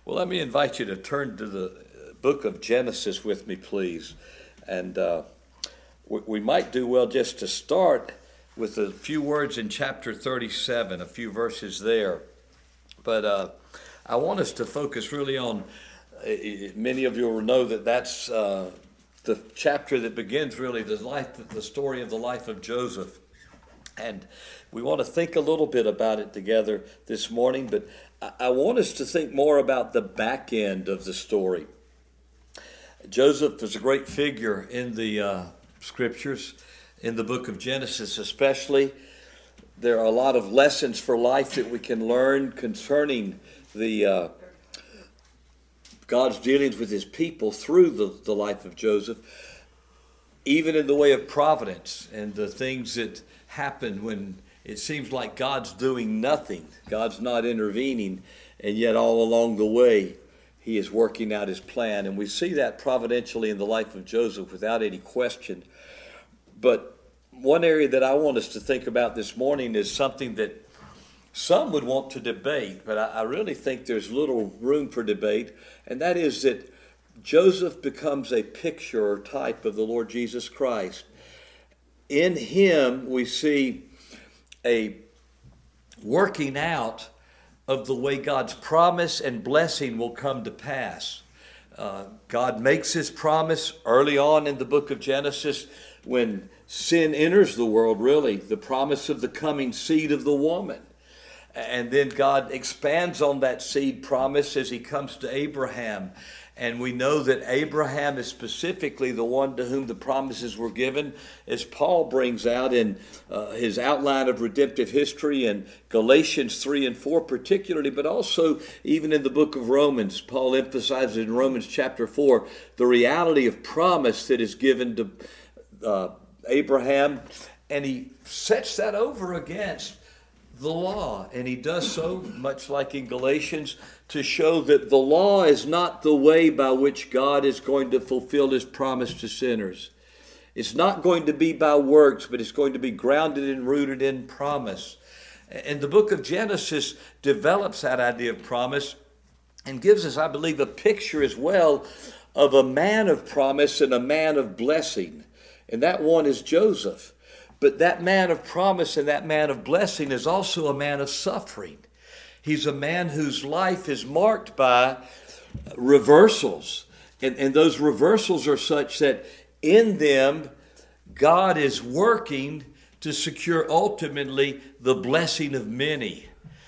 Well, let me invite you to turn to the book of Genesis with me, please. And we might do well just to start with a few words in chapter 37, a few verses there. But I want us to focus really on, many of you will know that that's the chapter that begins really the story of the life of Joseph. And we want to think a little bit about it together this morning, but I want us to think more about the back end of the story. Joseph is a great figure in the scriptures, in the book of Genesis especially. There are a lot of lessons for life that we can learn concerning the God's dealings with his people through the life of Joseph, even in the way of providence and the things that happen when it seems like God's doing nothing. God's not intervening, and yet all along the way, he is working out his plan. And we see that providentially in the life of Joseph without any question. But one area that I want us to think about this morning is something that some would want to debate, but I really think there's little room for debate, and that is that Joseph becomes a picture or type of the Lord Jesus Christ. In him, we see a working out of the way God's promise and blessing will come to pass. God makes his promise early on in the book of Genesis when sin enters the world, really, the promise of the coming seed of the woman. And then God expands on that seed promise as he comes to Abraham. And we know that Abraham is specifically the one to whom the promises were given, as Paul brings out in his outline of redemptive history in Galatians 3 and 4 particularly, but also even in the book of Romans. Paul emphasizes in Romans chapter 4 the reality of promise that is given to Abraham, and he sets that over against the law, and he does so, much like in Galatians, to show that the law is not the way by which God is going to fulfill his promise to sinners. It's not going to be by works, but it's going to be grounded and rooted in promise. And the book of Genesis develops that idea of promise and gives us, I believe, a picture as well of a man of promise and a man of blessing. And that one is Joseph. But that man of promise and that man of blessing is also a man of suffering. He's a man whose life is marked by reversals. And those reversals are such that in them, God is working to secure ultimately the blessing of many.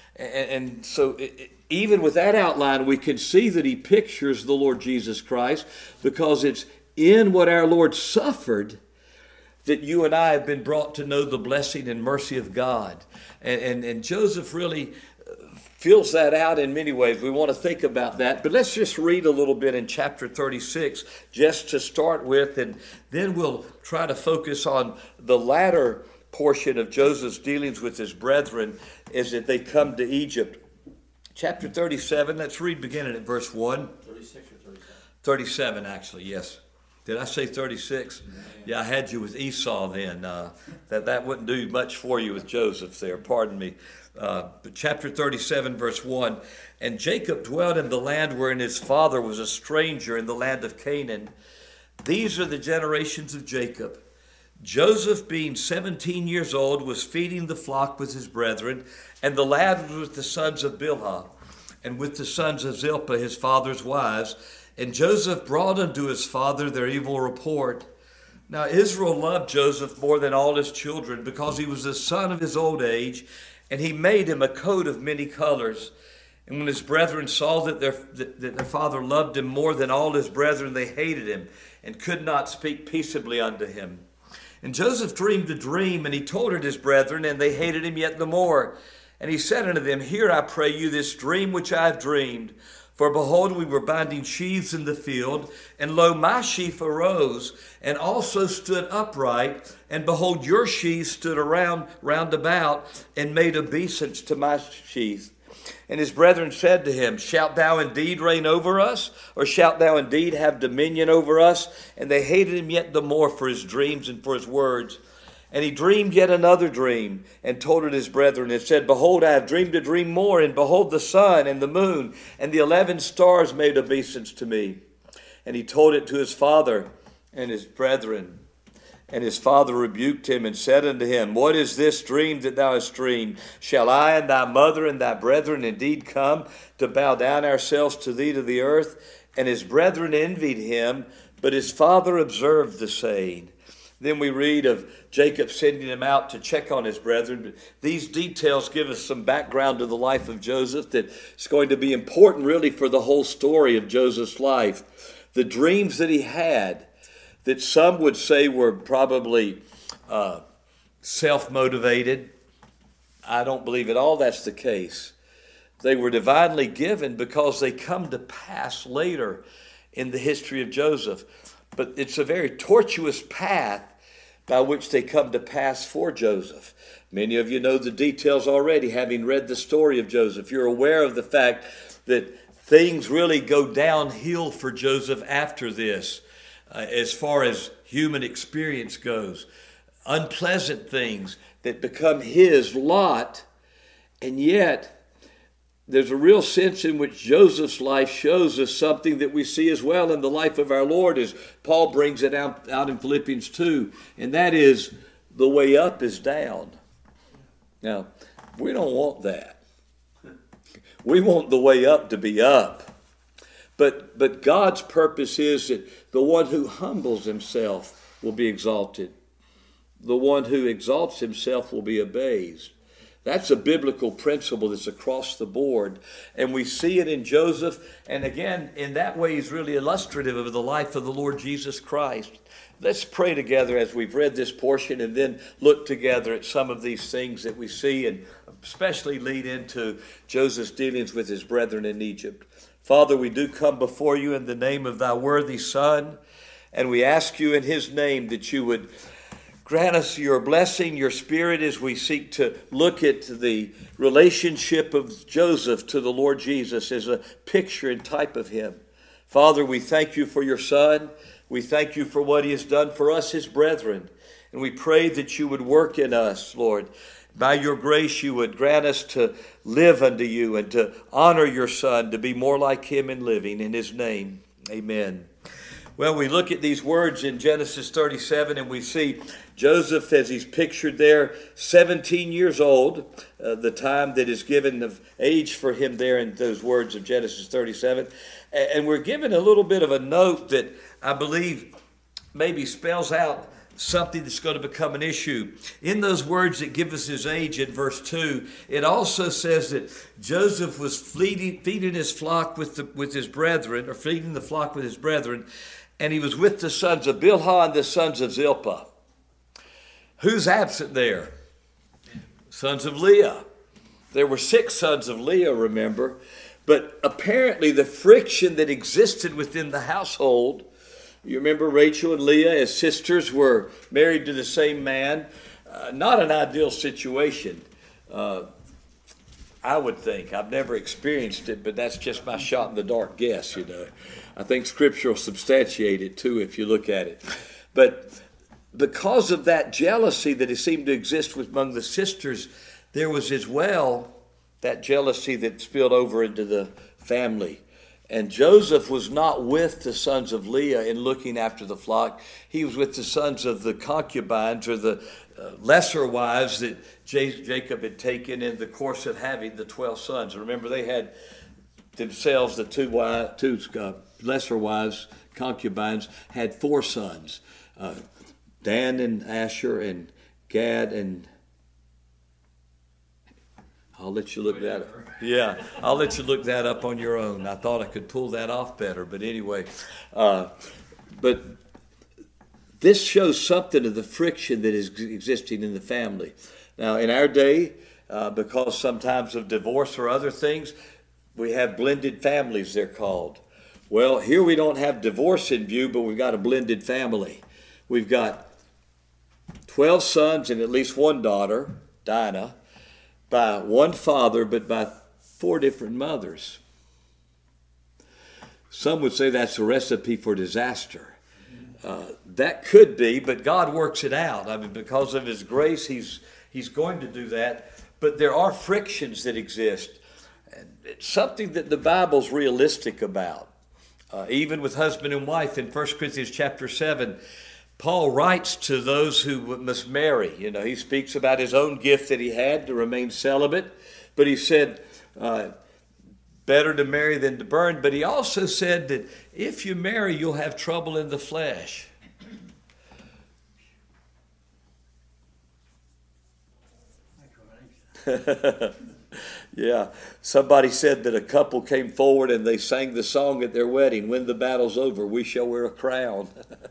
And so even with that outline, we can see that he pictures the Lord Jesus Christ, because it's in what our Lord suffered that you and I have been brought to know the blessing and mercy of God. And Joseph really fills that out in many ways. We want to think about that. But let's just read a little bit in chapter 36 just to start with, and then we'll try to focus on the latter portion of Joseph's dealings with his brethren as that they come to Egypt. Chapter 37, let's read beginning at verse 1. 36 or 37? 37, actually, yes. Did I say 36? Yeah, I had you with Esau then. That wouldn't do much for you with Joseph there, pardon me. But chapter 37, verse 1, and Jacob dwelt in the land wherein his father was a stranger, in the land of Canaan. These are the generations of Jacob. Joseph, being 17 years old, was feeding the flock with his brethren, and the lad was with the sons of Bilhah, and with the sons of Zilpah, his father's wives. And Joseph brought unto his father their evil report. Now Israel loved Joseph more than all his children, because he was the son of his old age, and he made him a coat of many colors. And when his brethren saw that their father loved him more than all his brethren, they hated him, and could not speak peaceably unto him. And Joseph dreamed a dream, and he told it his brethren, and they hated him yet the more. And he said unto them, Hear, I pray you, this dream which I have dreamed. For behold, we were binding sheaves in the field, and lo, my sheaf arose, and also stood upright, and behold, your sheaves stood round about, and made obeisance to my sheath. And his brethren said to him, Shalt thou indeed reign over us? Or shalt thou indeed have dominion over us? And they hated him yet the more for his dreams and for his words. And he dreamed yet another dream, and told it his brethren, and said, Behold, I have dreamed a dream more, and behold, the sun and the moon and the 11 stars made obeisance to me. And he told it to his father and his brethren. And his father rebuked him and said unto him, What is this dream that thou hast dreamed? Shall I and thy mother and thy brethren indeed come to bow down ourselves to thee to the earth? And his brethren envied him, but his father observed the saying. Then we read of Jacob sending him out to check on his brethren. These details give us some background to the life of Joseph that's going to be important really for the whole story of Joseph's life. The dreams that he had, that some would say were probably self-motivated. I don't believe at all that's the case. They were divinely given because they come to pass later in the history of Joseph. But it's a very tortuous path by which they come to pass for Joseph. Many of you know the details already, having read the story of Joseph. You're aware of the fact that things really go downhill for Joseph after this, as far as human experience goes. Unpleasant things that become his lot, and yet there's a real sense in which Joseph's life shows us something that we see as well in the life of our Lord, as Paul brings it out in Philippians 2, and that is the way up is down. Now, we don't want that. We want the way up to be up. But God's purpose is that the one who humbles himself will be exalted. The one who exalts himself will be abased. That's a biblical principle that's across the board. And we see it in Joseph. And again, in that way, he's really illustrative of the life of the Lord Jesus Christ. Let's pray together as we've read this portion and then look together at some of these things that we see and especially lead into Joseph's dealings with his brethren in Egypt. Father, we do come before you in the name of thy worthy Son, and we ask you in his name that you would grant us your blessing, your Spirit, as we seek to look at the relationship of Joseph to the Lord Jesus as a picture and type of him. Father, we thank you for your Son. We thank you for what he has done for us, his brethren. And we pray that you would work in us, Lord. By your grace, you would grant us to live unto you and to honor your Son, to be more like him in living. In his name, amen. Well, we look at these words in Genesis 37 and we see Joseph, as he's pictured there, 17 years old, the time that is given of age for him there in those words of Genesis 37. And we're given a little bit of a note that I believe maybe spells out something that's going to become an issue. In those words that give us his age in verse 2, it also says that Joseph was feeding his flock with his brethren, or feeding the flock with his brethren, and he was with the sons of Bilhah and the sons of Zilpah. Who's absent there? Sons of Leah. There were 6 sons of Leah, remember. But apparently the friction that existed within the household, you remember Rachel and Leah as sisters were married to the same man. Not an ideal situation, I would think. I've never experienced it, but that's just my shot in the dark guess, you know. I think Scripture will substantiate it too if you look at it. But because of that jealousy that it seemed to exist among the sisters, there was as well that jealousy that spilled over into the family. And Joseph was not with the sons of Leah in looking after the flock. He was with the sons of the concubines, or the lesser wives that Jacob had taken in the course of having the 12 sons. Remember, they had themselves, the two lesser wives, concubines, had 4 sons. Dan and Asher and Gad and... I'll let you look that up. Yeah, I'll let you look that up on your own. I thought I could pull that off better, but anyway. But this shows something of the friction that is existing in the family. Now, in our day, because sometimes of divorce or other things, we have blended families, they're called. Well, here we don't have divorce in view, but we've got a blended family. We've got 12 sons and at least 1 daughter, Dinah, by 1 father, but by 4 different mothers. Some would say that's a recipe for disaster. that could be, but God works it out. I mean, because of His grace, He's going to do that. But there are frictions that exist. And it's something that the Bible's realistic about. Even with husband and wife in 1 Corinthians chapter 7, Paul writes to those who must marry. You know, he speaks about his own gift that he had to remain celibate. But he said, better to marry than to burn. But he also said that if you marry, you'll have trouble in the flesh. Yeah, somebody said that a couple came forward and they sang the song at their wedding, "When the battle's over, we shall wear a crown."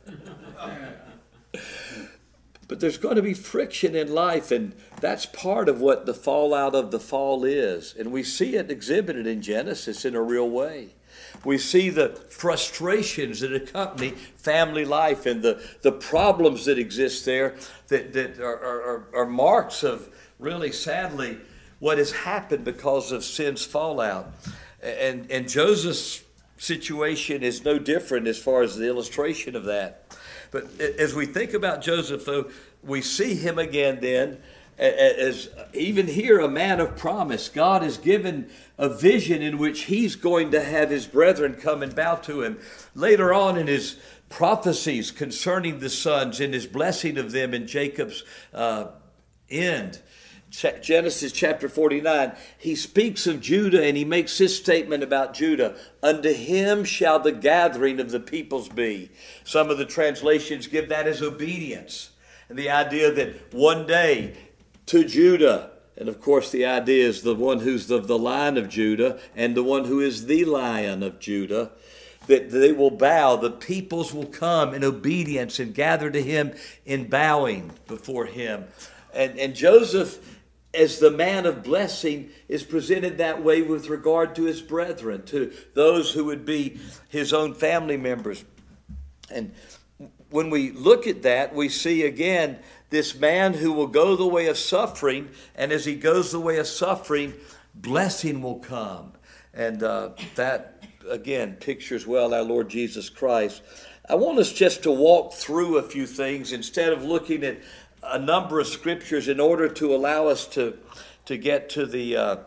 But there's going to be friction in life, and that's part of what the fallout of the fall is. And we see it exhibited in Genesis in a real way. We see the frustrations that accompany family life and the problems that exist there that are marks of, really sadly, what has happened because of sin's fallout. And Joseph's situation is no different as far as the illustration of that. But as we think about Joseph, though, we see him again then as even here a man of promise. God has given a vision in which he's going to have his brethren come and bow to him. Later on in his prophecies concerning the sons, in his blessing of them in Jacob's end, Genesis chapter 49, he speaks of Judah and he makes this statement about Judah: "Unto him shall the gathering of the peoples be." Some of the translations give that as obedience. And the idea that one day to Judah, and of course the idea is the one who's of the line of Judah and the one who is the Lion of Judah, that they will bow. The peoples will come in obedience and gather to him in bowing before him. And Joseph, as the man of blessing, is presented that way with regard to his brethren, to those who would be his own family members. And when we look at that, we see again this man who will go the way of suffering, and as he goes the way of suffering, blessing will come. And that, again, pictures well our Lord Jesus Christ. I want us just to walk through a few things instead of looking at a number of scriptures in order to allow us to get to the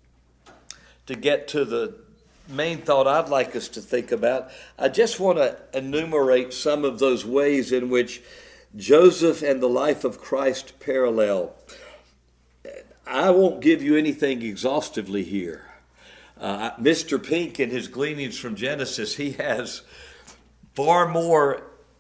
main thought I'd like us to think about. I just want to enumerate some of those ways in which Joseph and the life of Christ parallel. I won't give you anything exhaustively here. Mr. Pink, in his gleanings from Genesis, he has far more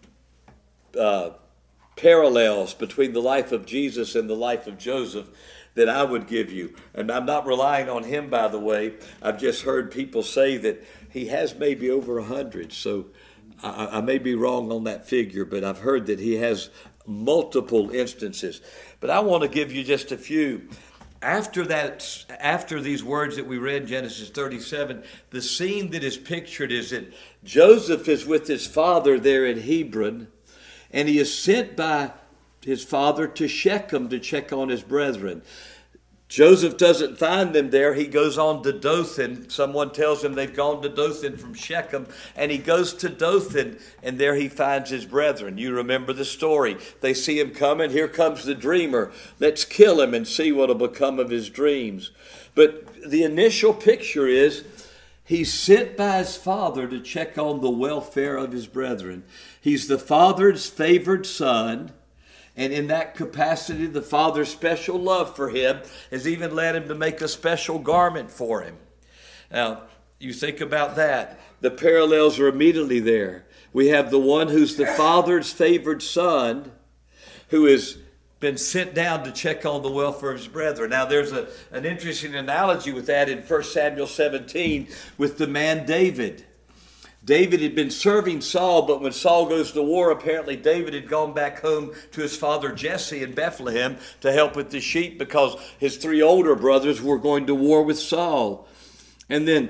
parallels between the life of Jesus and the life of Joseph that I would give you. And I'm not relying on him, by the way. I've just heard people say that he has maybe over 100. So I may be wrong on that figure, but I've heard that he has multiple instances. But I want to give you just a few. After these words that we read in Genesis 37, the scene that is pictured is that Joseph is with his father there in Hebron, and he is sent by his father to Shechem to check on his brethren. Joseph doesn't find them there. He goes on to Dothan. Someone tells him they've gone to Dothan from Shechem, and he goes to Dothan, and there he finds his brethren. You remember the story. They see him coming. Here comes the dreamer. Let's kill him and see what will become of his dreams. But the initial picture is he's sent by his father to check on the welfare of his brethren. He's the father's favored son. And in that capacity, the Father's special love for him has even led him to make a special garment for him. Now, you think about that. The parallels are immediately there. We have the one who's the Father's favored son who has been sent down to check on the welfare of his brethren. Now, there's an interesting analogy with that in 1 Samuel 17 with the man David. David had been serving Saul, but when Saul goes to war, apparently David had gone back home to his father Jesse in Bethlehem to help with the sheep because his 3 older brothers were going to war with Saul. And then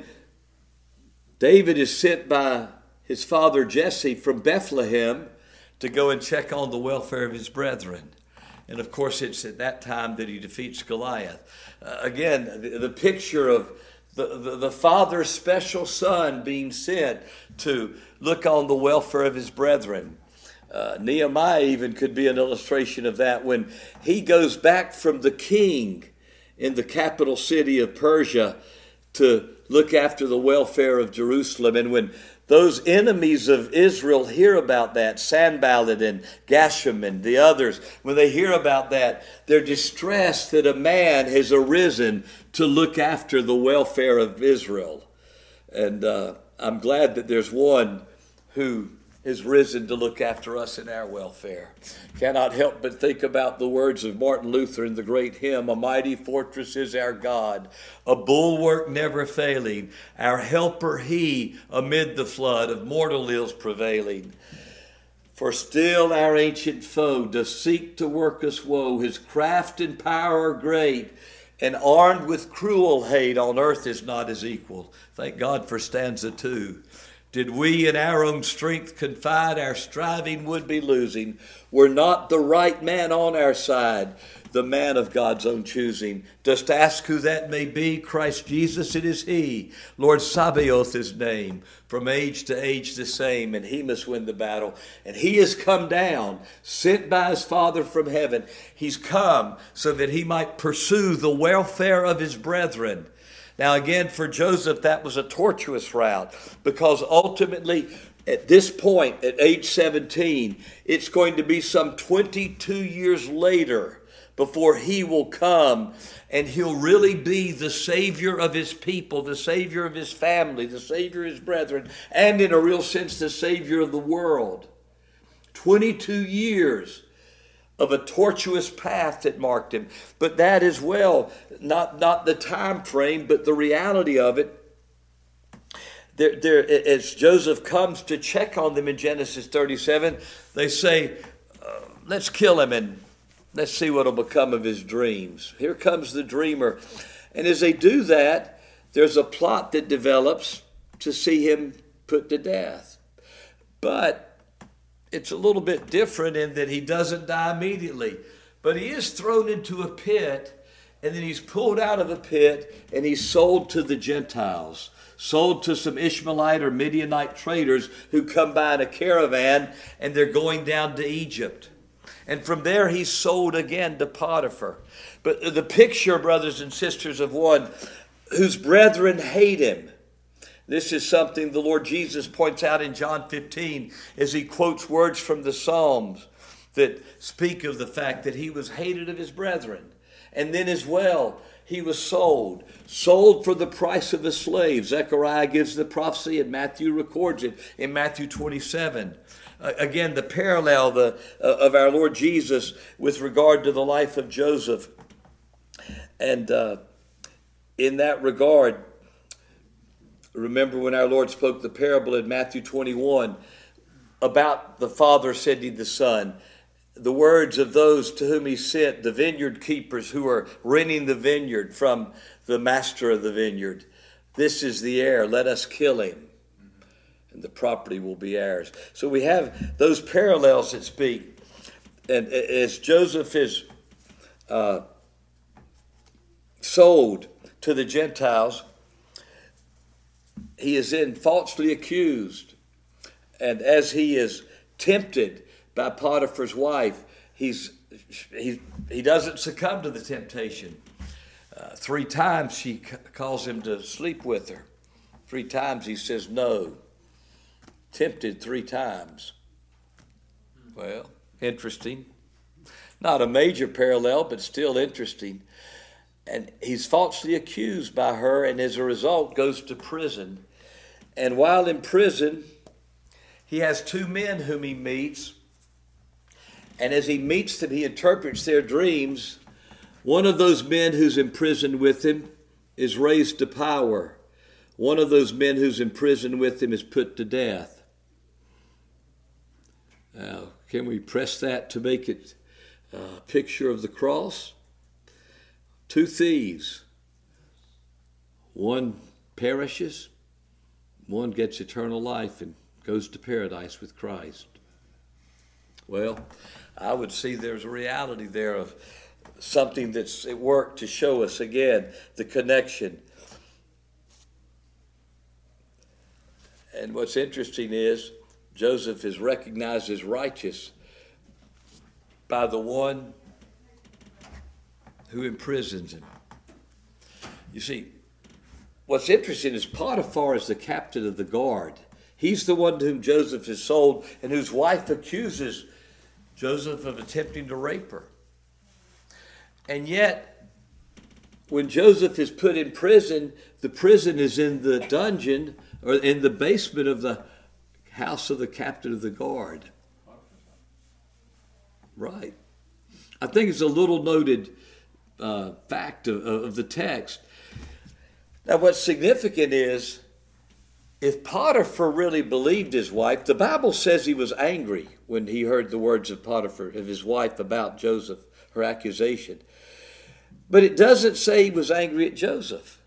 David is sent by his father Jesse from Bethlehem to go and check on the welfare of his brethren. And of course, it's at that time that he defeats Goliath. Again, the picture of the father's special son being sent to look on the welfare of his brethren. Nehemiah even could be an illustration of that when he goes back from the king in the capital city of Persia to look after the welfare of Jerusalem. And when those enemies of Israel hear about that, Sanballat and Geshem and the others, when they hear about that, they're distressed that a man has arisen to look after the welfare of Israel. And I'm glad that there's one who has risen to look after us in our welfare. Cannot help but think about the words of Martin Luther in the great hymn, "A mighty fortress is our God, a bulwark never failing, our helper he amid the flood of mortal ills prevailing. For still our ancient foe does seek to work us woe, his craft and power are great, and armed with cruel hate on earth is not his equal." Thank God for stanza 2. Did we in our own strength confide, our striving would be losing. Were not the right man on our side, the man of God's own choosing. Dost ask who that may be? Christ Jesus, it is he. Lord Sabaoth his name, from age to age the same, and he must win the battle. And he has come down, sent by his Father from heaven. He's come so that he might pursue the welfare of his brethren. Now again, for Joseph, that was a tortuous route, because ultimately at this point, at age 17, it's going to be some 22 years later before he will come and he'll really be the Savior of his people, the Savior of his family, the Savior of his brethren, and in a real sense, the Savior of the world. 22 years of a tortuous path that marked him. But that as well, not the time frame, but the reality of it. As Joseph comes to check on them in Genesis 37, they say, let's kill him and let's see what will become of his dreams. Here comes the dreamer. And as they do that, there's a plot that develops to see him put to death. But it's a little bit different in that he doesn't die immediately, but he is thrown into a pit, and then he's pulled out of the pit and he's sold to the Gentiles, sold to some Ishmaelite or Midianite traders who come by in a caravan, and they're going down to Egypt. And from there he's sold again to Potiphar. But the picture, brothers and sisters, of one whose brethren hate him. This is something the Lord Jesus points out in John 15 as he quotes words from the Psalms that speak of the fact that he was hated of his brethren. And then as well, he was sold for the price of a slave. Zechariah gives the prophecy and Matthew records it in Matthew 27. Again, the parallel of our Lord Jesus with regard to the life of Joseph. And in that regard, remember when our Lord spoke the parable in Matthew 21 about the Father sending the Son, the words of those to whom he sent, the vineyard keepers who are renting the vineyard from the master of the vineyard. This is the heir, let us kill him, and the property will be ours. So we have those parallels that speak. And as Joseph is sold to the Gentiles, he is then falsely accused. And as he is tempted by Potiphar's wife, he doesn't succumb to the temptation. 3 times she calls him to sleep with her. 3 times he says no. Tempted 3 times. Well, interesting. Not a major parallel, but still interesting. And he's falsely accused by her, and as a result goes to prison. And while in prison, he has 2 men whom he meets. And as he meets them, he interprets their dreams. One of those men who's imprisoned with him is raised to power. One of those men who's imprisoned with him is put to death. Now, can we press that to make it a picture of the cross? 2 thieves. One perishes. One gets eternal life and goes to paradise with Christ. Well, I would see there's a reality there of something that's at work to show us, again, the connection. And what's interesting is Joseph is recognized as righteous by the one who imprisons him. You see, what's interesting is Potiphar is the captain of the guard. He's the one to whom Joseph is sold and whose wife accuses Joseph of attempting to rape her. And yet, when Joseph is put in prison, the prison is in the dungeon or in the basement of the house of the captain of the guard. Right. I think it's a little noted fact of the text. Now, what's significant is, if Potiphar really believed his wife, the Bible says he was angry when he heard the words of Potiphar, of his wife, about Joseph, her accusation. But it doesn't say he was angry at Joseph.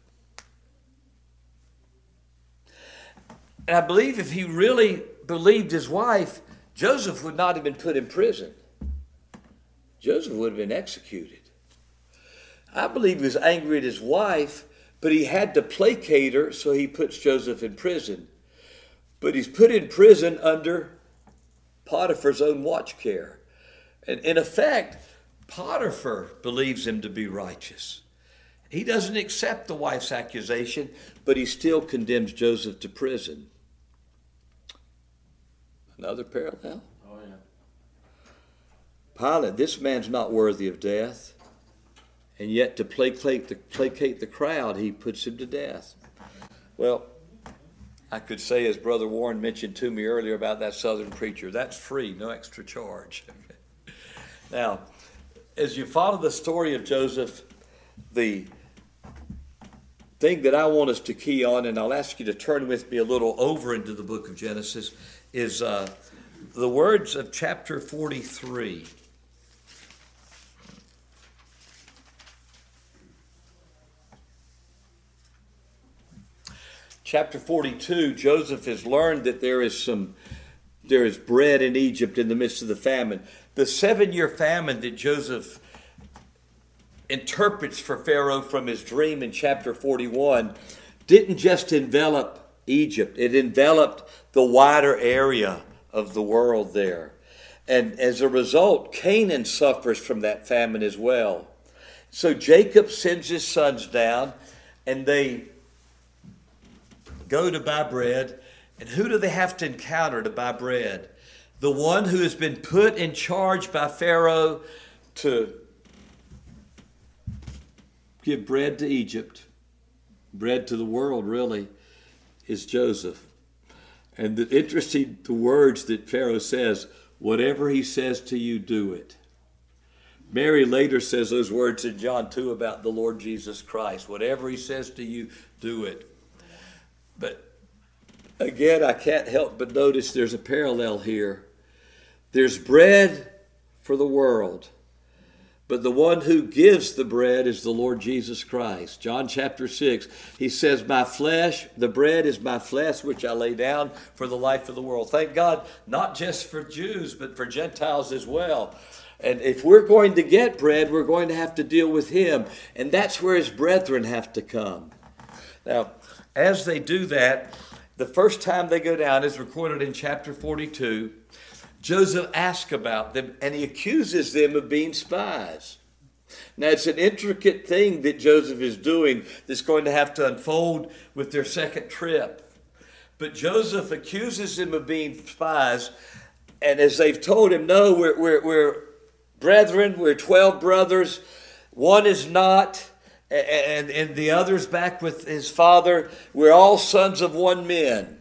And I believe if he really believed his wife, Joseph would not have been put in prison. Joseph would have been executed. I believe he was angry at his wife, but he had to placate her, so he puts Joseph in prison. But he's put in prison under Potiphar's own watch care. And in effect, Potiphar believes him to be righteous. He doesn't accept the wife's accusation, but he still condemns Joseph to prison. Another parallel? Oh, yeah. Pilate, this man's not worthy of death. And yet to placate the crowd, he puts him to death. Well, I could say, as Brother Warren mentioned to me earlier about that Southern preacher, that's free, no extra charge. Now, as you follow the story of Joseph, the thing that I want us to key on, and I'll ask you to turn with me a little over into the book of Genesis, is the words of chapter 43. Chapter 42, Joseph has learned that there is bread in Egypt in the midst of the famine. The 7-year famine that Joseph interprets for Pharaoh from his dream in chapter 41 didn't just envelop Egypt. It enveloped the wider area of the world there. And as a result, Canaan suffers from that famine as well. So Jacob sends his sons down, and they go to buy bread. And who do they have to encounter to buy bread? The one who has been put in charge by Pharaoh to give bread to Egypt, bread to the world really, is Joseph. And the words that Pharaoh says, whatever he says to you, do it. Mary later says those words in John 2 about the Lord Jesus Christ. Whatever he says to you, do it. But again, I can't help but notice there's a parallel here. There's bread for the world, but the one who gives the bread is the Lord Jesus Christ. John chapter 6, he says, my flesh, the bread is my flesh, which I lay down for the life of the world. Thank God, not just for Jews, but for Gentiles as well. And if we're going to get bread, we're going to have to deal with him. And that's where his brethren have to come. Now, as they do that, the first time they go down is recorded in chapter 42. Joseph asks about them, and he accuses them of being spies. Now, it's an intricate thing that Joseph is doing that's going to have to unfold with their second trip. But Joseph accuses them of being spies, and as they've told him, no, we're brethren, we're 12 brothers, one is not, and the other's back with his father. We're all sons of one man,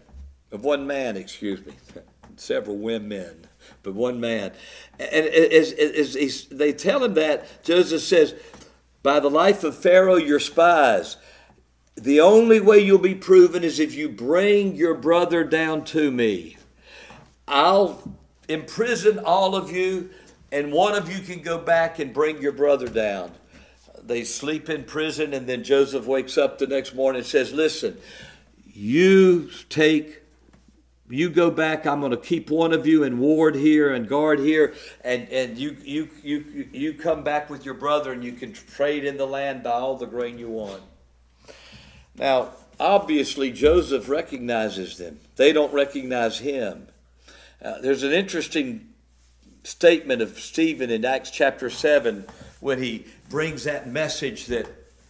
several women, but one man. And as they tell him that, Joseph says, by the life of Pharaoh, you're spies. The only way you'll be proven is if you bring your brother down to me. I'll imprison all of you, and one of you can go back and bring your brother down. They sleep in prison, and then Joseph wakes up the next morning and says, listen, you go back. I'm going to keep one of you and ward here and guard here, and you come back with your brother, and you can trade in the land, buy all the grain you want. Now, obviously, Joseph recognizes them. They don't recognize him. There's an interesting statement of Stephen in Acts chapter 7 when he brings that message that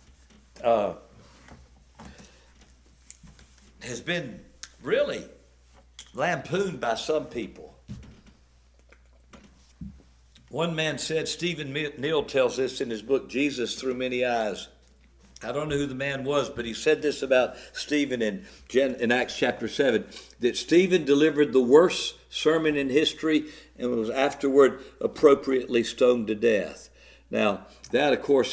has been really lampooned by some people. One man said, Stephen Neal tells this in his book, Jesus Through Many Eyes. I don't know who the man was, but he said this about Stephen in Acts chapter 7, that Stephen delivered the worst sermon in history and was afterward appropriately stoned to death. Now, that, of course,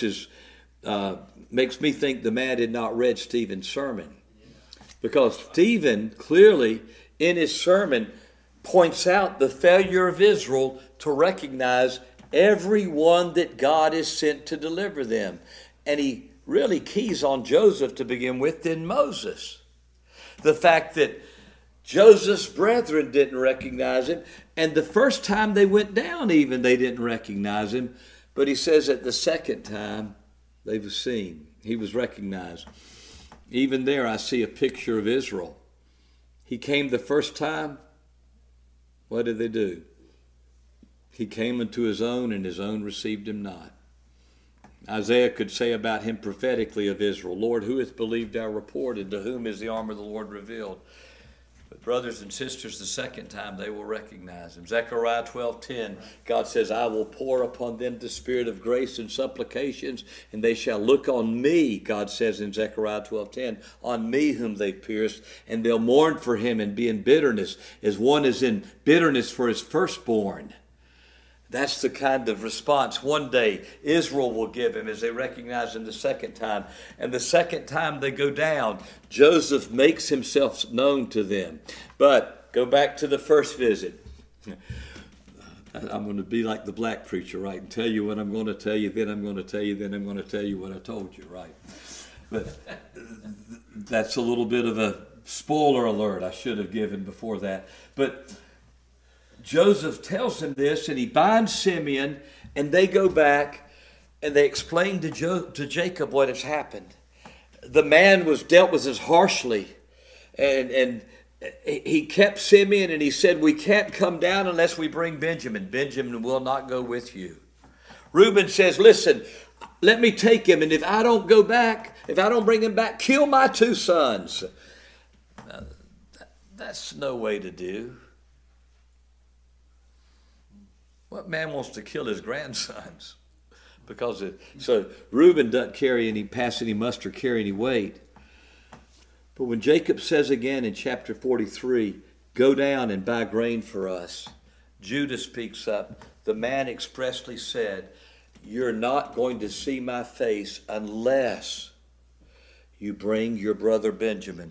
makes me think the man had not read Stephen's sermon. Because Stephen clearly, in his sermon, points out the failure of Israel to recognize everyone that God has sent to deliver them. And he really keys on Joseph to begin with, then Moses. The fact that Joseph's brethren didn't recognize him, and the first time they went down even, they didn't recognize him. But he says at the second time, they were seen. He was recognized. Even there, I see a picture of Israel. He came the first time. What did they do? He came unto his own, and his own received him not. Isaiah could say about him prophetically of Israel, Lord, who hath believed our report, and to whom is the arm of the Lord revealed? But brothers and sisters, the second time they will recognize him. Zechariah 12:10, God says, I will pour upon them the spirit of grace and supplications, and they shall look on me, God says in Zechariah 12:10, on me whom they pierced, and they'll mourn for him and be in bitterness, as one is in bitterness for his firstborn. That's the kind of response one day Israel will give him as they recognize him the second time. And the second time they go down, Joseph makes himself known to them. But go back to the first visit. I'm going to be like the black preacher, right? And tell you what I'm going to tell you, then I'm going to tell you, then I'm going to tell you what I told you, right? But that's a little bit of a spoiler alert I should have given before that. But Joseph tells him this, and he binds Simeon, and they go back, and they explain to Jacob what has happened. The man was dealt with as harshly, and he kept Simeon, and he said, we can't come down unless we bring Benjamin. Benjamin will not go with you. Reuben says, listen, let me take him, and if I don't go back, if I don't bring him back, kill my two sons. Now, that's no way to do. What man wants to kill his grandsons? So Reuben doesn't pass any muster, carry any weight. But when Jacob says again in chapter 43, go down and buy grain for us, Judah speaks up. The man expressly said, you're not going to see my face unless you bring your brother Benjamin.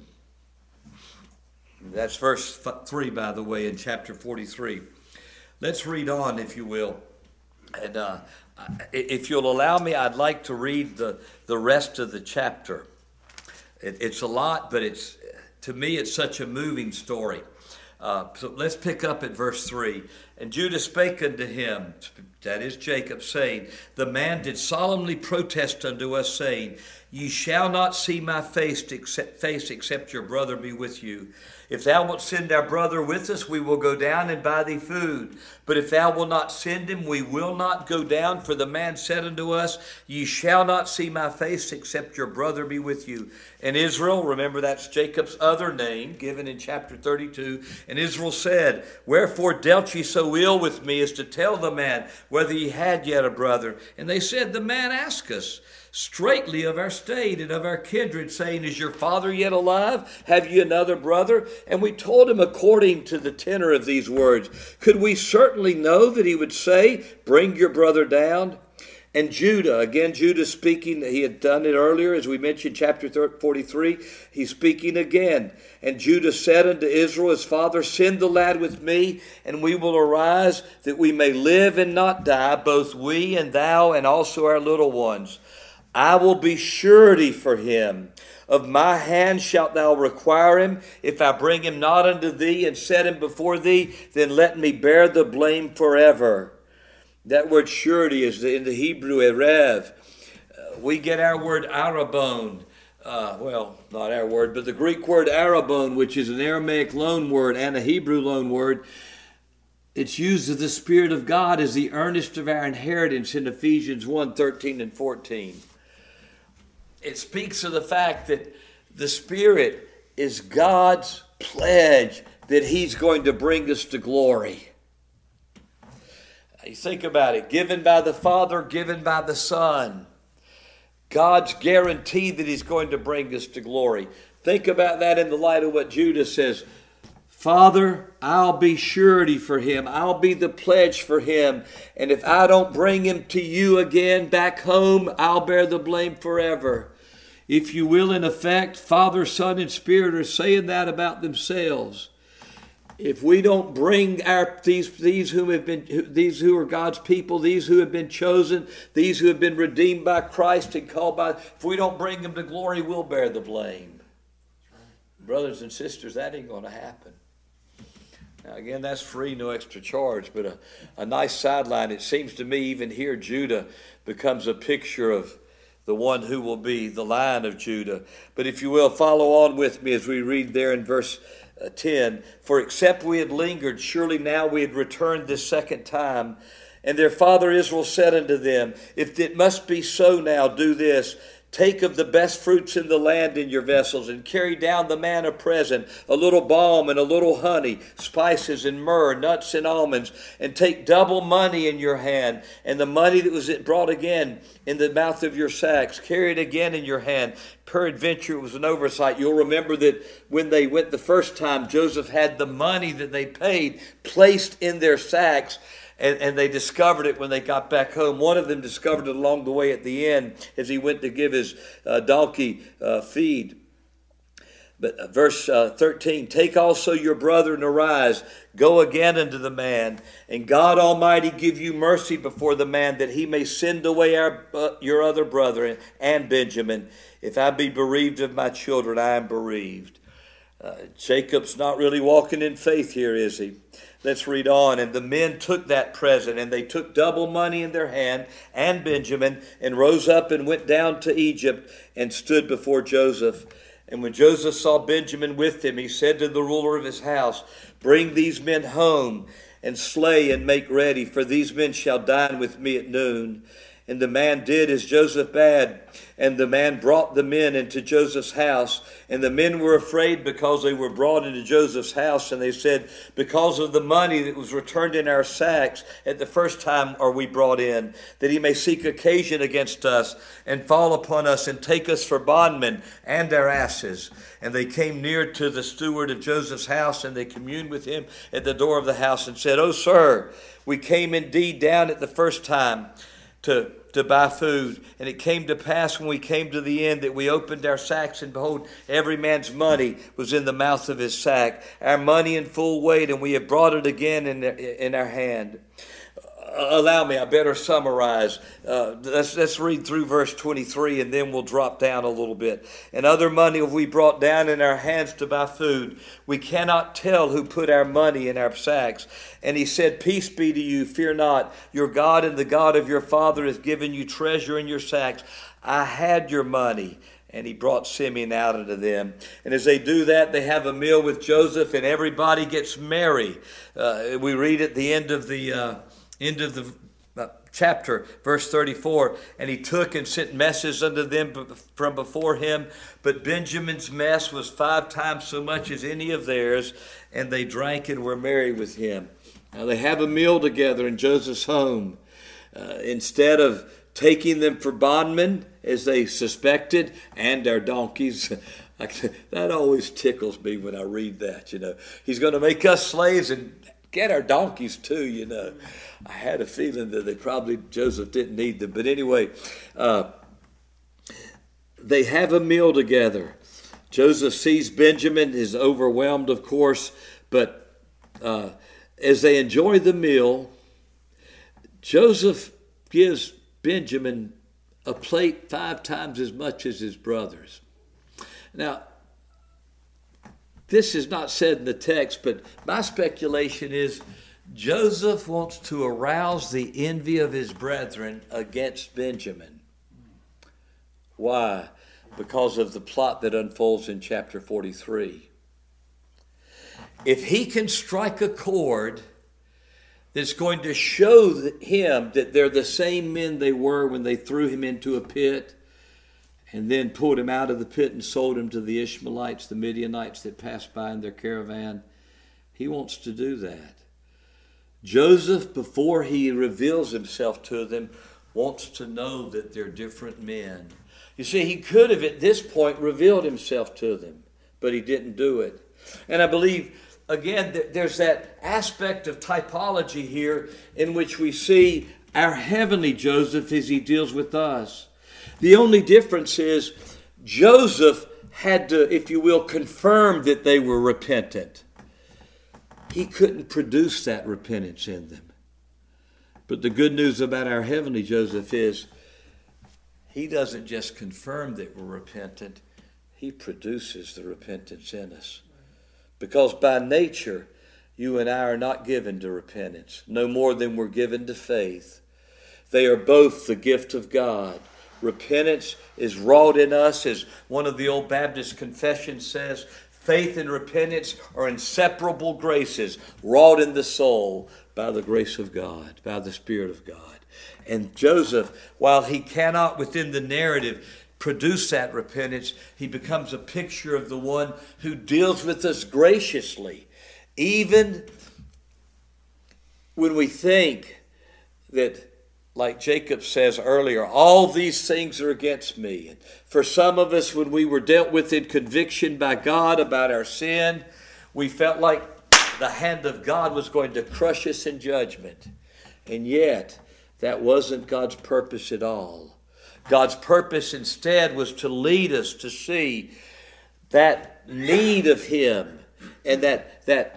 That's verse 3, by the way, in chapter 43. Let's read on, if you will. And if you'll allow me, I'd like to read the rest of the chapter. It's a lot, but to me, it's such a moving story. So let's pick up at verse 3. And Judah spake unto him, that is Jacob, saying, the man did solemnly protest unto us, saying, ye shall not see my face except your brother be with you. If thou wilt send our brother with us, we will go down and buy thee food. But if thou wilt not send him, we will not go down. For the man said unto us, ye shall not see my face except your brother be with you. And Israel, remember that's Jacob's other name, given in chapter 32. And Israel said, wherefore dealt ye so ill with me as to tell the man whether ye had yet a brother? And they said, the man asked us straightly of our state and of our kindred, saying, is your father yet alive? Have ye another brother? And we told him according to the tenor of these words. Could we certainly know that he would say, bring your brother down? And Judah, again Judah speaking, he had done it earlier, as we mentioned, chapter 43, he's speaking again. And Judah said unto Israel, his father, send the lad with me, and we will arise, that we may live and not die, both we and thou, and also our little ones. I will be surety for him. Of my hand shalt thou require him. If I bring him not unto thee and set him before thee, then let me bear the blame forever. That word surety is in the Hebrew erev. We get our word arabon. Well, not our word, but the Greek word arabon, which is an Aramaic loan word and a Hebrew loan word. It's used of the Spirit of God as the earnest of our inheritance in Ephesians 1:13 and 14. It speaks of the fact that the Spirit is God's pledge that He's going to bring us to glory. You think about it, given by the Father, given by the Son. God's guarantee that He's going to bring us to glory. Think about that in the light of what Judah says. Father, I'll be surety for him. I'll be the pledge for him. And if I don't bring him to you again back home, I'll bear the blame forever. If you will, in effect, Father, Son, and Spirit are saying that about themselves. If we don't bring these who are God's people, these who have been chosen, these who have been redeemed by Christ and called by, if we don't bring them to glory, we'll bear the blame. Brothers and sisters, that ain't going to happen. Now again, that's free, no extra charge, but a nice sideline. It seems to me even here Judah becomes a picture of the one who will be the Lion of Judah. But if you will, follow on with me as we read there in verse 10. For except we had lingered, surely now we had returned this second time. And their father Israel said unto them, if it must be so now, do this. Take of the best fruits in the land in your vessels, and carry down the man a present, a little balm and a little honey, spices and myrrh, nuts and almonds, and take double money in your hand, and the money that was brought again in the mouth of your sacks, carry it again in your hand. Peradventure it was an oversight. You'll remember that when they went the first time, Joseph had the money that they paid placed in their sacks. And they discovered it when they got back home. One of them discovered it along the way at the end as he went to give his donkey feed. But verse 13, take also your brother and arise, go again unto the man, and God Almighty give you mercy before the man, that he may send away your other brother and Benjamin. If I be bereaved of my children, I am bereaved. Jacob's not really walking in faith here, is he? Let's read on. And the men took that present, and they took double money in their hand, and Benjamin, and rose up and went down to Egypt, and stood before Joseph. And when Joseph saw Benjamin with him, he said to the ruler of his house, bring these men home, and slay and make ready, for these men shall dine with me at noon. And the man did as Joseph bade, and the man brought the men into Joseph's house. And the men were afraid because they were brought into Joseph's house. And they said, because of the money that was returned in our sacks at the first time are we brought in, that he may seek occasion against us and fall upon us and take us for bondmen and our asses. And they came near to the steward of Joseph's house, and they communed with him at the door of the house and said, O sir, we came indeed down at the first time to buy food. And it came to pass when we came to the end that we opened our sacks, and behold, every man's money was in the mouth of his sack, our money in full weight, and we have brought it again in our hand. Allow me, I better summarize. Let's read through verse 23, and then we'll drop down a little bit. And other money have we brought down in our hands to buy food. We cannot tell who put our money in our sacks. And he said, peace be to you, fear not. Your God and the God of your father has given you treasure in your sacks. I had your money. And he brought Simeon out unto them. And as they do that, they have a meal with Joseph, and everybody gets merry. We read at the end of the chapter, verse 34, and he took and sent messes unto them from before him, but Benjamin's mess was 5 times so much as any of theirs, and they drank and were merry with him. Now they have a meal together in Joseph's home. Instead of taking them for bondmen, as they suspected, and their donkeys, that always tickles me when I read that, He's going to make us slaves and get our donkeys too, I had a feeling that Joseph didn't need them. But anyway, they have a meal together. Joseph sees Benjamin, is overwhelmed, of course, but as they enjoy the meal, Joseph gives Benjamin a plate 5 times as much as his brothers. Now, this is not said in the text, but my speculation is Joseph wants to arouse the envy of his brethren against Benjamin. Why? Because of the plot that unfolds in chapter 43. If he can strike a chord that's going to show him that they're the same men they were when they threw him into a pit and then pulled him out of the pit and sold him to the Ishmaelites, the Midianites that passed by in their caravan. He wants to do that. Joseph, before he reveals himself to them, wants to know that they're different men. You see, he could have at this point revealed himself to them, but he didn't do it. And I believe, again, there's that aspect of typology here in which we see our heavenly Joseph as he deals with us. The only difference is Joseph had to, if you will, confirm that they were repentant. He couldn't produce that repentance in them. But the good news about our heavenly Joseph is he doesn't just confirm that we're repentant, he produces the repentance in us. Because by nature, you and I are not given to repentance, no more than we're given to faith. They are both the gift of God. Repentance is wrought in us, as one of the old Baptist confessions says, faith and repentance are inseparable graces wrought in the soul by the grace of God, by the Spirit of God. And Joseph, while he cannot within the narrative produce that repentance, he becomes a picture of the one who deals with us graciously. Even when we think that, like Jacob says earlier, all these things are against me. And for some of us, when we were dealt with in conviction by God about our sin, we felt like the hand of God was going to crush us in judgment. And yet, that wasn't God's purpose at all. God's purpose instead was to lead us to see that need of Him and that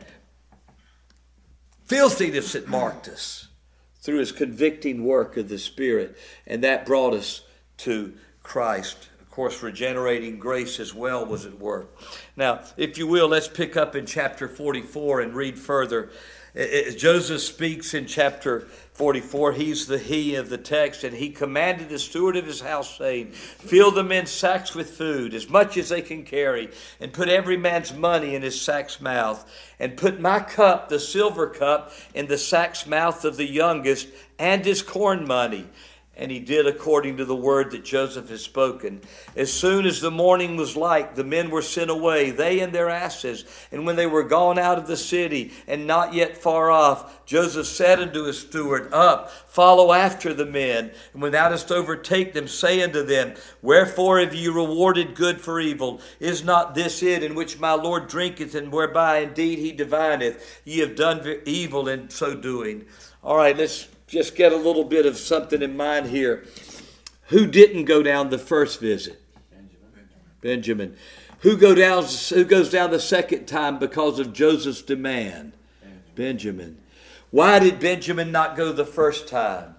filthiness that marked us through His convicting work of the Spirit. And that brought us to Christ. Of course, regenerating grace as well was at work. Now, if you will, let's pick up in chapter 44 and read further. Joseph speaks in chapter 44. He's the he of the text. And he commanded the steward of his house, saying, fill the men's sacks with food, as much as they can carry, and put every man's money in his sack's mouth. And put my cup, the silver cup, in the sack's mouth of the youngest, and his corn money. And he did according to the word that Joseph had spoken. As soon as the morning was light, the men were sent away, they and their asses. And when they were gone out of the city, and not yet far off, Joseph said unto his steward, up, follow after the men. And when thou dost overtake them, say unto them, wherefore have ye rewarded good for evil? Is not this it in which my Lord drinketh, and whereby indeed he divineth? Ye have done evil in so doing. All right, let's just get a little bit of something in mind here. Who didn't go down the first visit? Benjamin. Who goes down the second time because of Joseph's demand? Benjamin. Why did Benjamin not go the first time?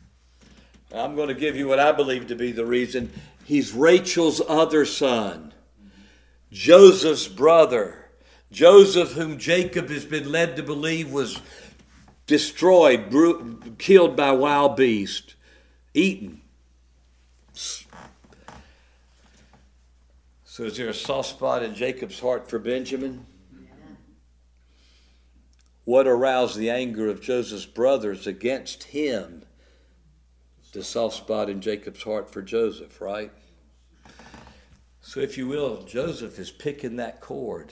I'm going to give you what I believe to be the reason. He's Rachel's other son, Joseph's brother. Joseph, whom Jacob has been led to believe was destroyed, killed by wild beasts, eaten. So is there a soft spot in Jacob's heart for Benjamin? What aroused the anger of Joseph's brothers against him? The soft spot in Jacob's heart for Joseph, right? So if you will, Joseph is picking that cord.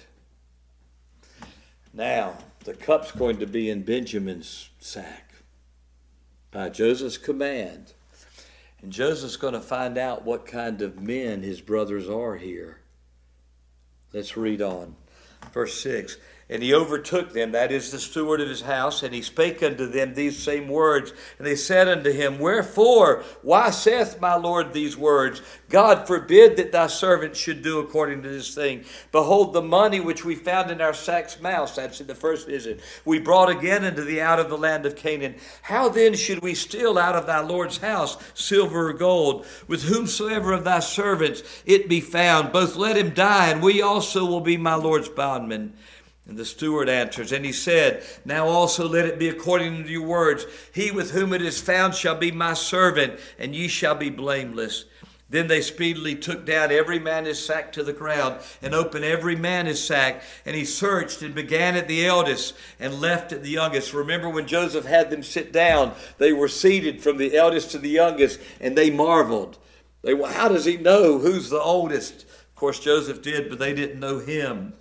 Now, the cup's going to be in Benjamin's sack by Joseph's command. And Joseph's going to find out what kind of men his brothers are here. Let's read on. Verse 6. And he overtook them, that is the steward of his house, and he spake unto them these same words. And they said unto him, wherefore? Why saith my Lord these words? God forbid that thy servant should do according to this thing. Behold, the money which we found in our sack's mouth, that's in the first visit, we brought again into the out of the land of Canaan. How then should we steal out of thy Lord's house silver or gold? With whomsoever of thy servants it be found, both let him die, and we also will be my Lord's bondmen. And the steward answers, and he said, now also let it be according to your words. He with whom it is found shall be my servant, and ye shall be blameless. Then they speedily took down every man his sack to the ground, and opened every man his sack. And he searched and began at the eldest and left at the youngest. Remember when Joseph had them sit down, they were seated from the eldest to the youngest, and they marveled. How does he know who's the oldest? Of course, Joseph did, but they didn't know him.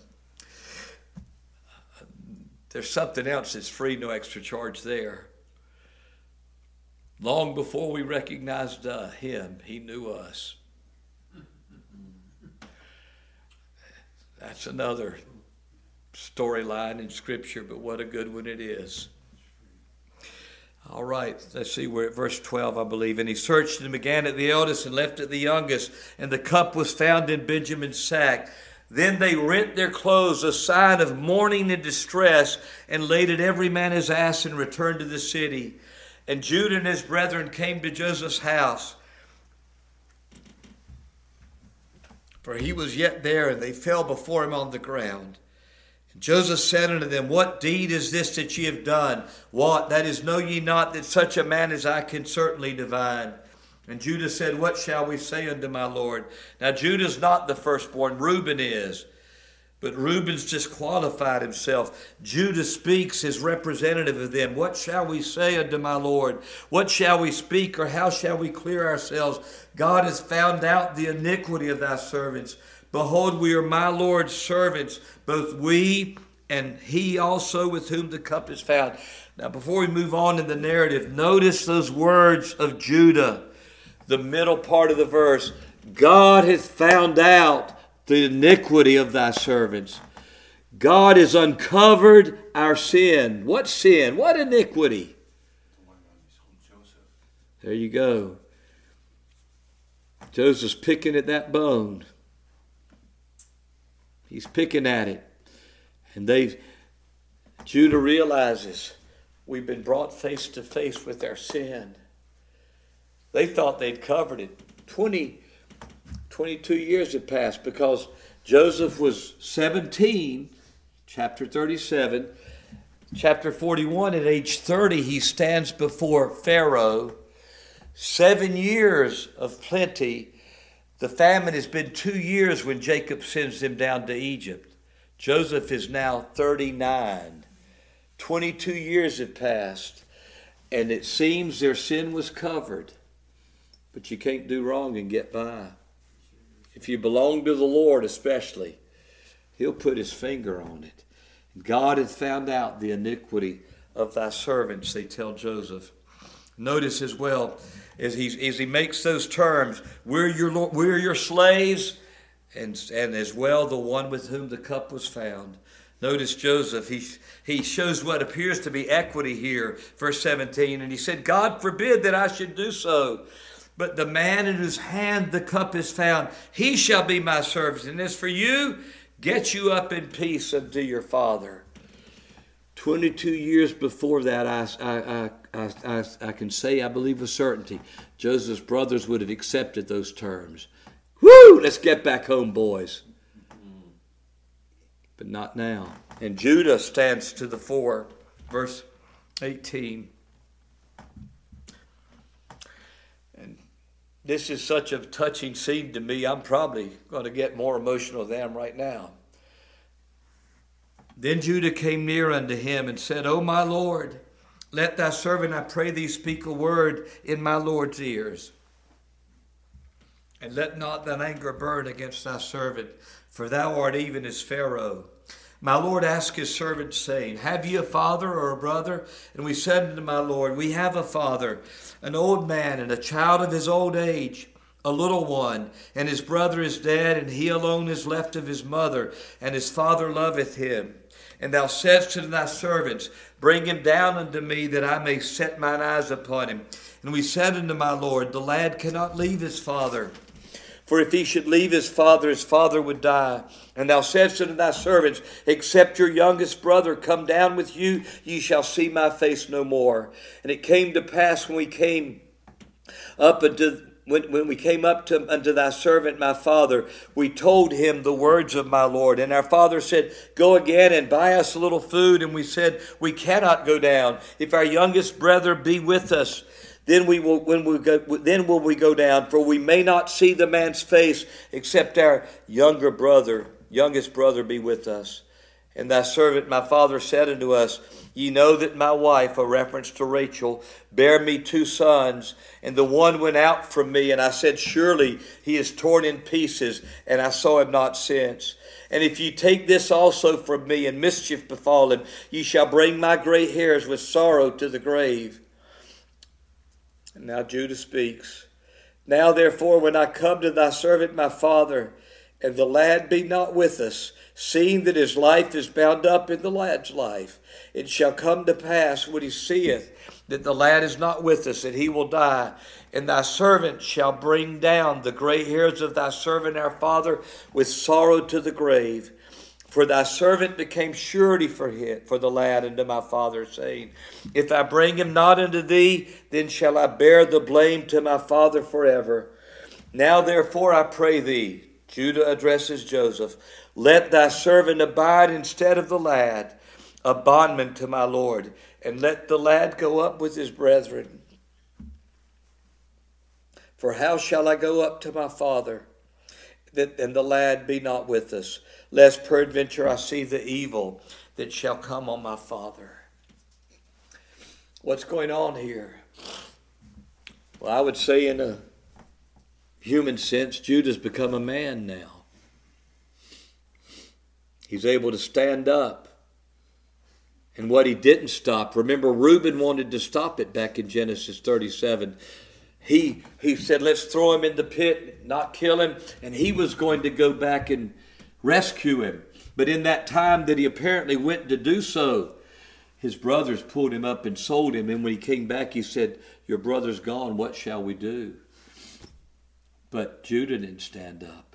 There's something else that's free, no extra charge there. Long before we recognized him, he knew us. That's another storyline in Scripture, but what a good one it is. All right, let's see, we're at verse 12, I believe. And he searched and began at the eldest and left at the youngest, and the cup was found in Benjamin's sack. Then they rent their clothes, a sign of mourning and distress, and laded every man his ass and returned to the city. And Judah and his brethren came to Joseph's house, for he was yet there, and they fell before him on the ground. And Joseph said unto them, What deed is this that ye have done? What? That is, know ye not that such a man as I can certainly divine? And Judah said, What shall we say unto my Lord? Now Judah's not the firstborn, Reuben is. But Reuben's disqualified himself. Judah speaks as representative of them. What shall we say unto my Lord? What shall we speak, or how shall we clear ourselves? God has found out the iniquity of thy servants. Behold, we are my Lord's servants, both we and he also with whom the cup is found. Now, before we move on in the narrative, notice those words of Judah. The middle part of the verse. God hath found out the iniquity of thy servants. God has uncovered our sin. What sin? What iniquity? There you go. Joseph's picking at that bone. He's picking at it. And Judah realizes we've been brought face to face with our sin. They thought they'd covered it. 22 years had passed because Joseph was 17, chapter 37. Chapter 41, at age 30, he stands before Pharaoh. 7 years of plenty. The famine has been 2 years when Jacob sends him down to Egypt. Joseph is now 39. 22 years have passed, and it seems their sin was covered. But you can't do wrong and get by. If you belong to the Lord especially, He'll put His finger on it. God hath found out the iniquity of thy servants, they tell Joseph. Notice as well, as he makes those terms, we're your slaves, and as well the one with whom the cup was found. Notice Joseph, he shows what appears to be equity here, verse 17, and he said, God forbid that I should do so. But the man in whose hand the cup is found, he shall be my servant. And as for you, get you up in peace unto your father. 22 years before that, I can say, I believe with certainty, Joseph's brothers would have accepted those terms. Woo! Let's get back home, boys. But not now. And Judah stands to the fore. Verse 18. This is such a touching scene to me. I'm probably going to get more emotional than I am right now. Then Judah came near unto him and said, O my Lord, let thy servant, I pray thee, speak a word in my Lord's ears. And let not thine anger burn against thy servant, for thou art even as Pharaoh. My Lord asked his servant, saying, Have ye a father or a brother? And we said unto my Lord, We have a father, an old man, and a child of his old age, a little one, and his brother is dead, and he alone is left of his mother, and his father loveth him. And thou saidst to thy servants, Bring him down unto me, that I may set mine eyes upon him. And we said unto my Lord, The lad cannot leave his father. For if he should leave his father would die. And thou saidst unto thy servants, Except your youngest brother come down with you, ye shall see my face no more. And it came to pass when we came up unto thy servant my father, we told him the words of my Lord. And our father said, Go again and buy us a little food. And we said, We cannot go down, if our youngest brother be with us. Then will we go down, for we may not see the man's face, except our youngest brother be with us. And thy servant my father said unto us, Ye know that my wife," a reference to Rachel, "bare me 2 sons, and the one went out from me, and I said, Surely he is torn in pieces, and I saw him not since. And if ye take this also from me, and mischief befall him, ye shall bring my gray hairs with sorrow to the grave." And now Judah speaks. "Now therefore, when I come to thy servant my father, and the lad be not with us, seeing that his life is bound up in the lad's life, it shall come to pass when he seeth that the lad is not with us, that he will die. And thy servant shall bring down the gray hairs of thy servant our father with sorrow to the grave. For thy servant became surety for the lad unto my father, saying, If I bring him not unto thee, then shall I bear the blame to my father forever. Now therefore I pray thee," Judah addresses Joseph, "let thy servant abide instead of the lad, a bondman to my Lord, and let the lad go up with his brethren. For how shall I go up to my father, and the lad be not with us, lest peradventure I see the evil that shall come on my father?" What's going on here? Well, I would say in a human sense, Judah's become a man now. He's able to stand up. And what he didn't stop, remember Reuben wanted to stop it back in Genesis 37. He said, let's throw him in the pit, not kill him. And he was going to go back and rescue him. But in that time that he apparently went to do so, his brothers pulled him up and sold him. And when he came back, he said, "Your brother's gone, what shall we do?" But Judah didn't stand up.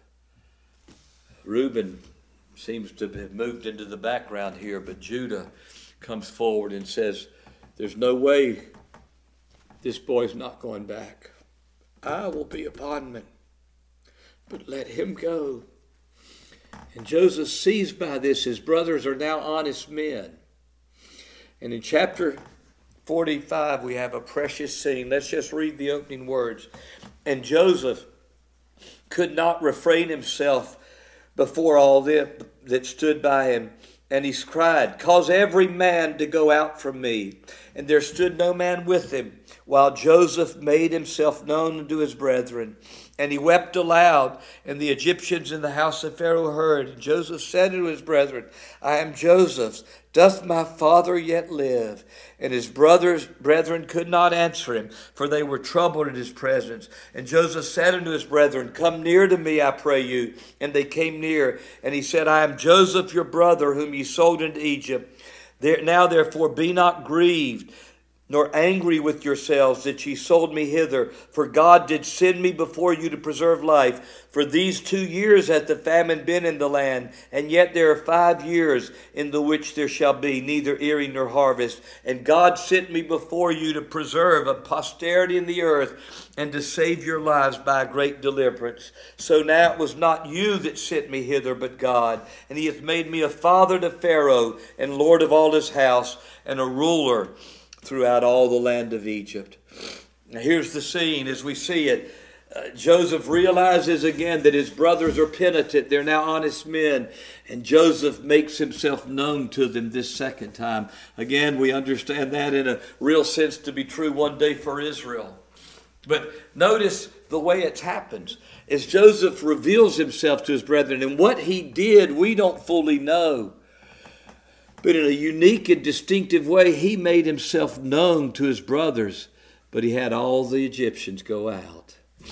Reuben seems to have moved into the background here, but Judah comes forward and says, "There's no way this boy's not going back. I will be a bondman, but let him go." And Joseph sees by this his brothers are now honest men. And in chapter 45 we have a precious scene. Let's just read the opening words. "And Joseph could not refrain himself before all that stood by him. And he cried, Cause every man to go out from me. And there stood no man with him, while Joseph made himself known unto his brethren. And he wept aloud, and the Egyptians in the house of Pharaoh heard. And Joseph said unto his brethren, I am Joseph. Doth my father yet live? And his brethren could not answer him, for they were troubled at his presence. And Joseph said unto his brethren, Come near to me, I pray you. And they came near. And he said, I am Joseph your brother, whom ye sold into Egypt. Now therefore be not grieved, nor angry with yourselves that ye sold me hither. For God did send me before you to preserve life. For these 2 years hath the famine been in the land, and yet there are 5 years in the which there shall be neither earing nor harvest. And God sent me before you to preserve a posterity in the earth, and to save your lives by a great deliverance. So now it was not you that sent me hither, but God. And he hath made me a father to Pharaoh, and lord of all his house, and a ruler throughout all the land of Egypt. Now here's the scene as we see it. Joseph realizes again that his brothers are penitent. They're now honest men. And Joseph makes himself known to them this second time. Again, we understand that in a real sense to be true one day for Israel. But notice the way it happens. As Joseph reveals himself to his brethren, and what he did we don't fully know. But in a unique and distinctive way, he made himself known to his brothers. But he had all the Egyptians go out.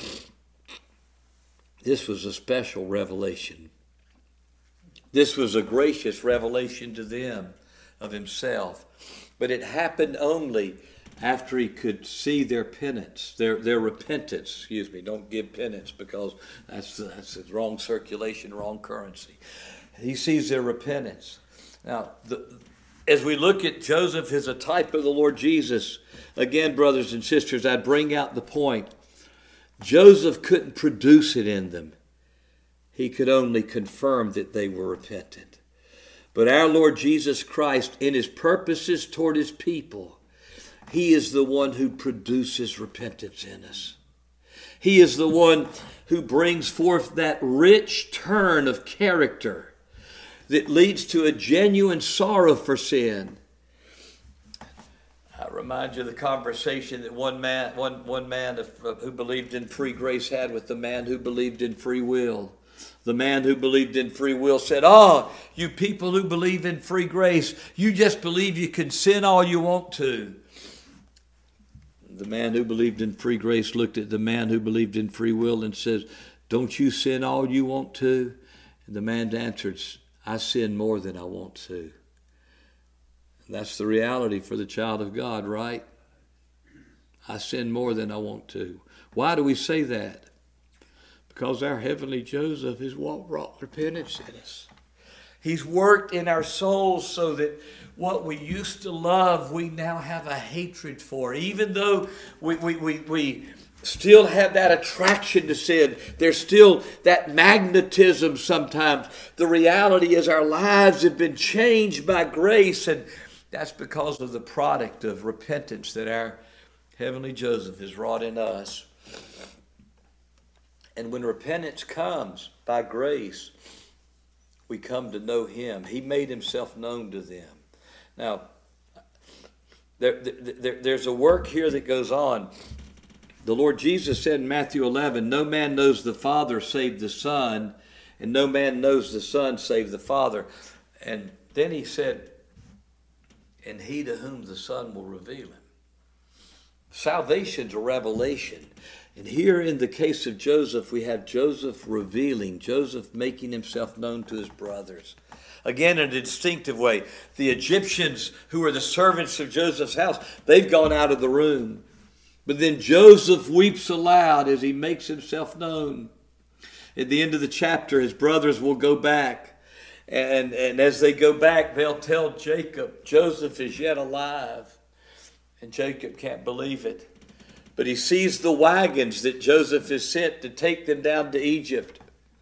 This was a special revelation. This was a gracious revelation to them of himself. But it happened only after he could see their penance, their repentance. Don't give penance because that's the wrong circulation, wrong currency. He sees their repentance. Now, as we look at Joseph as a type of the Lord Jesus, again, brothers and sisters, I'd bring out the point. Joseph couldn't produce it in them. He could only confirm that they were repentant. But our Lord Jesus Christ, in his purposes toward his people, He is the one who produces repentance in us. He is the one who brings forth that rich turn of character that leads to a genuine sorrow for sin. I remind you of the conversation that one man who believed in free grace had with the man who believed in free will. The man who believed in free will said, you people who believe in free grace, you just believe you can sin all you want to. The man who believed in free grace looked at the man who believed in free will and says, don't you sin all you want to? And the man answered, I sin more than I want to. And that's the reality for the child of God, right? I sin more than I want to. Why do we say that? Because our heavenly Joseph has wrought repentance in us. He's worked in our souls so that what we used to love, we now have a hatred for. Even though we still have that attraction to sin, there's still that magnetism sometimes. The reality is our lives have been changed by grace, and that's because of the product of repentance that our heavenly Joseph has wrought in us. And when repentance comes by grace, we come to know Him. He made Himself known to them. Now, there's a work here that goes on. The Lord Jesus said in Matthew 11, no man knows the Father save the Son, and no man knows the Son save the Father. And then He said, and he to whom the Son will reveal Him. Salvation's a revelation. And here in the case of Joseph, we have Joseph revealing, Joseph making himself known to his brothers. Again, in a distinctive way. The Egyptians, who are the servants of Joseph's house, they've gone out of the room. But then Joseph weeps aloud as he makes himself known. At the end of the chapter, his brothers will go back. And as they go back, they'll tell Jacob, Joseph is yet alive. And Jacob can't believe it. But he sees the wagons that Joseph has sent to take them down to Egypt.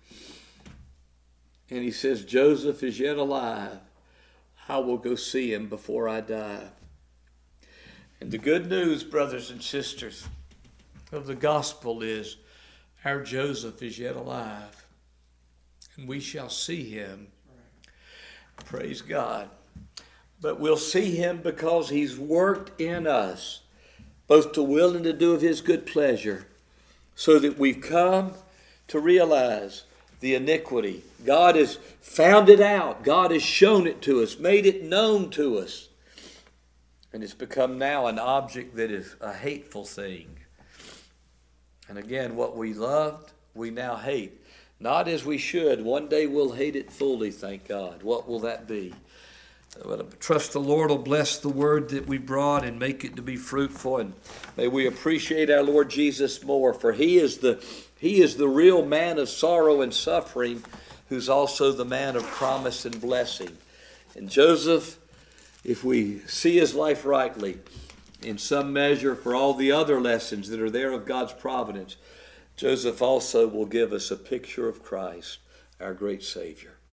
And he says, Joseph is yet alive. I will go see him before I die. And the good news, brothers and sisters, of the gospel is our Joseph is yet alive. And we shall see him. Praise God. But we'll see him because he's worked in us, both to will and to do of his good pleasure, so that we've come to realize the iniquity. God has found it out. God has shown it to us, made it known to us. And it's become now an object that is a hateful thing. And again, what we loved, we now hate. Not as we should. One day we'll hate it fully, thank God. What will that be? Well, I trust the Lord will bless the word that we brought and make it to be fruitful. And may we appreciate our Lord Jesus more, for He is the real man of sorrow and suffering, who's also the man of promise and blessing. And Joseph, if we see his life rightly, in some measure for all the other lessons that are there of God's providence, Joseph also will give us a picture of Christ, our great Savior.